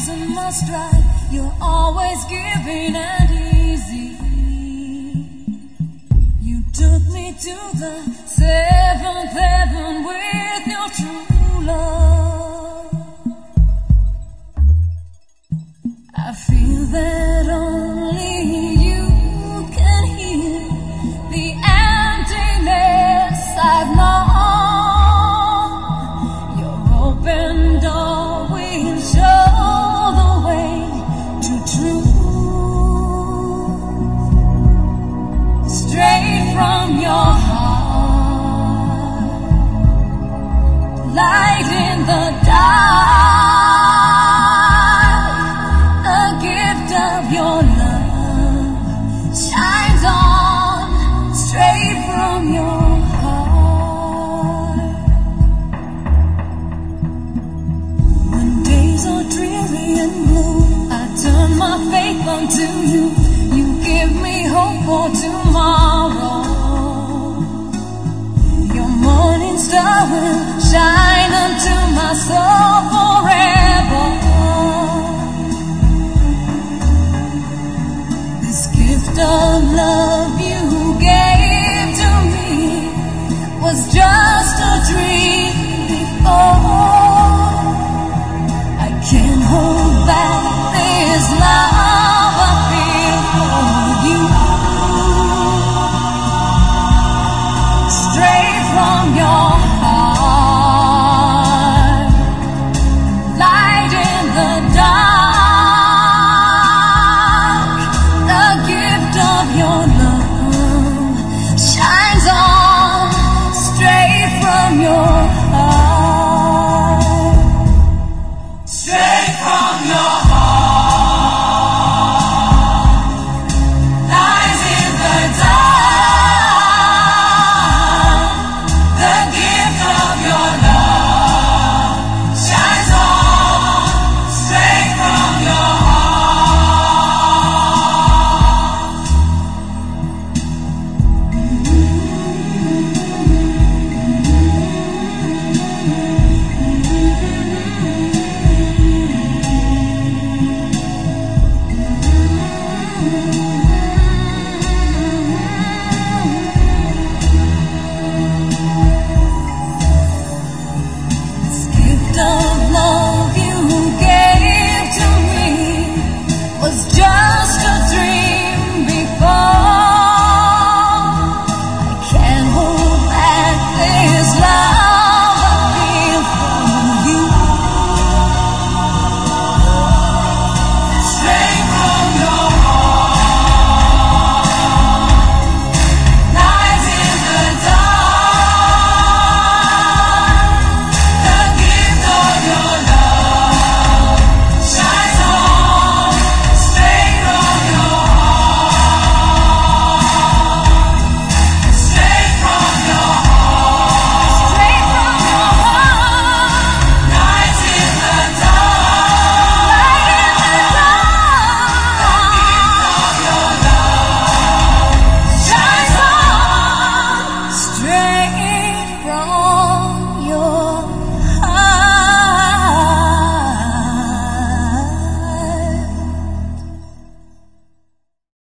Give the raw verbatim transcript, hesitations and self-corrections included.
in my stride. You're always giving and easy. You took me to the seventh heaven with your true love. I feel that only you can heal the emptiness I've known. Your open door will show the way to truth, straight from your heart, light in the dark. The gift of your love shines on straight from your heart. When days are dreary and blue, I turn my faith unto you. You give me hope for tomorrow. Your morning star will shine unto my soul forever. This gift of love you gave to me was just a dream before.